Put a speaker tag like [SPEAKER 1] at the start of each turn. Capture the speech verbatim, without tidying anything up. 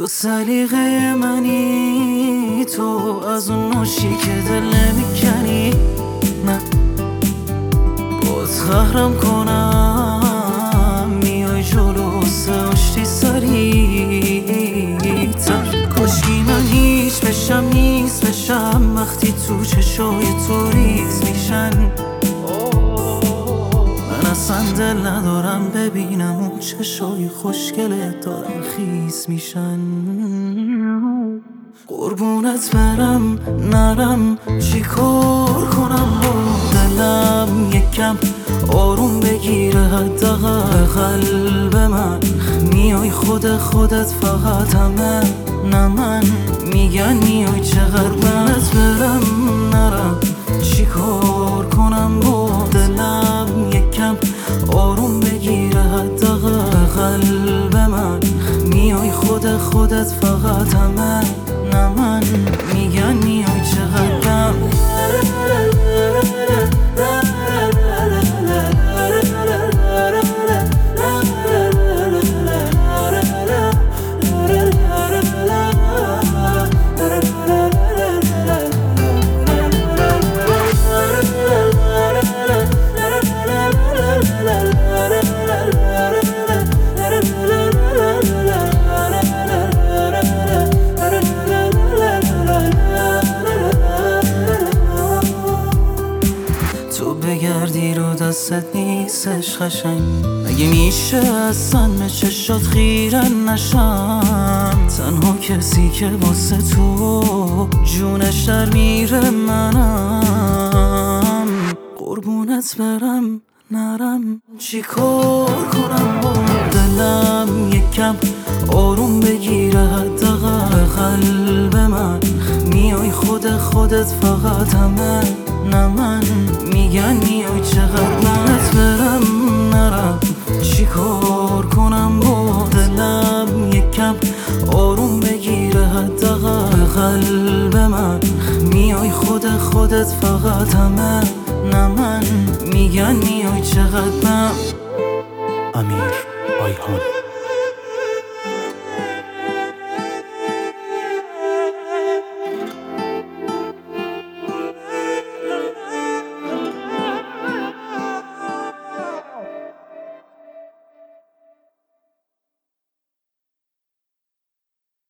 [SPEAKER 1] تو سلیقه منی، تو از اون نوشی که دل نمیکنی. نه باز خهرم کنم، میای جلو ساشتی سریعتر. کاشکی من هیچ بشم نیست بشم وقتی تو چشای تو ریز میشن. من اصلا دل ندارم ببینم اون چشای خوشگلت دارن خیس میشن. قربونت برم نرم چی کار کنم با دلم، یکم آروم بگیره حداقل قلب من. میای خود خودت فقط همه نه من، میگن میای چقدر. قربونت برم نرم چی کار کنم با دلم، یکم آروم بگیره حداقل قلب من. میای خود خودت فقط همه نه من، میگن میای چقدرم. بگردی رو دستت نیستش قشنگ، مگه میشه اصلا به چشات خیره نشم؟ تنها کسی که واسه تو جونش در میره منم. قربونت برم نرم چی کار کنم با دلم، یکم آروم بگیره حداقل قلب من. میای خود خودت فقط همه نه من، میگن میای چقدر. قربونت برم نرم چی کار کنم با دلم، یکم آروم بگیره حداقل قلب من. میای خود خودت فقط همه نه من، میگن میای چقدر. من
[SPEAKER 2] امیر آیهان